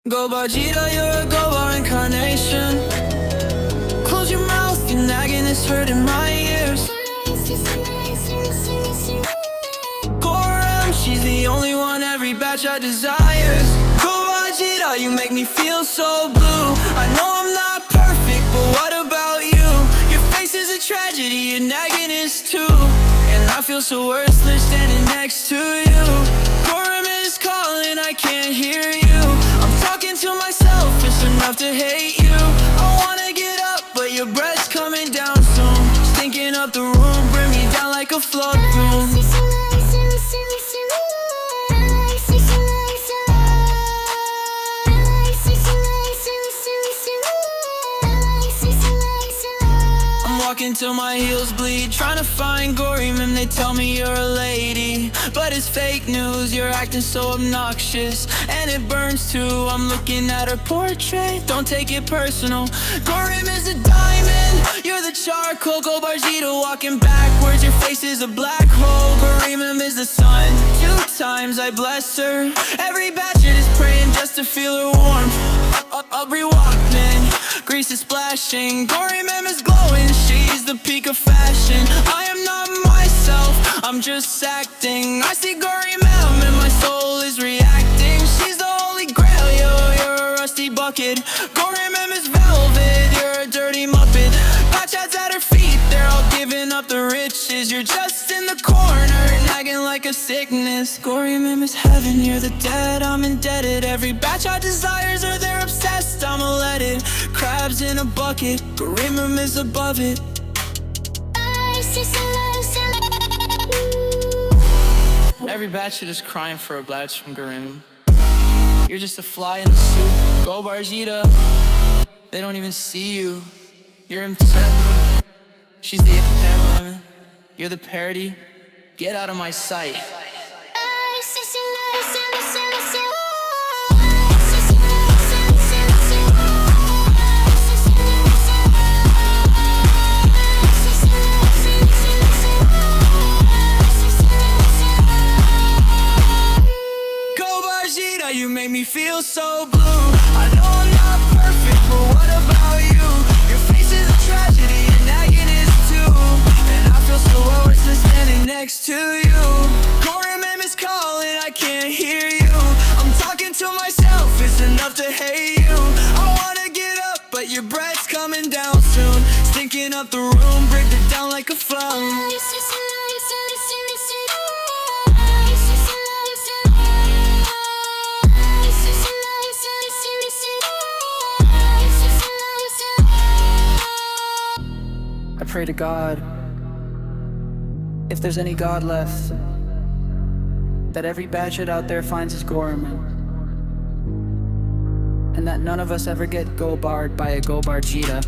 Go Vegeta, you're a Go Bar incarnation. Close your mouth, you're nagging, it's hurting my ears. Goram, she's the only one every batch I desires. Go Vegeta, you make me feel so blue. I know I'm not perfect, but what about you? Your face is a tragedy, your nagging is too. And I feel so worthless standing next to you. Goram is calling, I can't hear you. I'm talking to myself, it's enough to hate you. I wanna get up, but your breath's coming down soon. Stinking up the room, bring me down like a flood room. Walking till my heels bleed, trying to find Gorim, and they tell me you're a lady. But it's fake news, you're acting so obnoxious, and it burns too. I'm looking at her portrait, don't take it personal. Gorim is a diamond, you're the charcoal. Go Vegeta walking backwards, your face is a black hole. Gorim is the sun, 2 times I bless her. Every batchet is praying just to feel her warmth. Every Walkman, grease is splashing. Gorim is glowing, she's the peak of fashion. I am not myself, I'm just acting. I see Gorim and my soul is reacting. She's the holy grail, yo, you're a rusty bucket. Gorim is velvet, you're a dirty muppet. Batchats at her feet, they're all giving up the riches. You're just in the corner, nagging like a sickness. Gorim is heaven, you're the dead, I'm indebted. Every batch I desires her, they're obsessed, I'ma let it. Crabs in a bucket, Gorim is above it. Every batch is crying for a batch from Gorim. You're just a fly in the soup. Go Vegeta, they don't even see you. You're himself. She's the woman. You're the parody. Get out of my sight. You make me feel so blue. I know I'm not perfect, but what about you? Your face is a tragedy, and nagging is too. And I feel so worthless standing next to you. Gorim is calling, I can't hear you. I'm talking to myself, it's enough to hate you. I wanna get up, but your breath's coming down soon. Stinking up the room, break it down like a flood. I pray to God, if there's any God left, that every batchet out there finds his Gorim, and that none of us ever get go-barred by a Go Vegeta.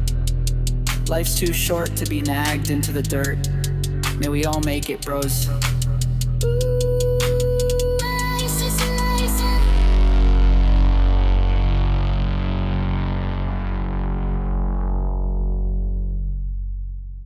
Life's too short to be nagged into the dirt. May we all make it, bros.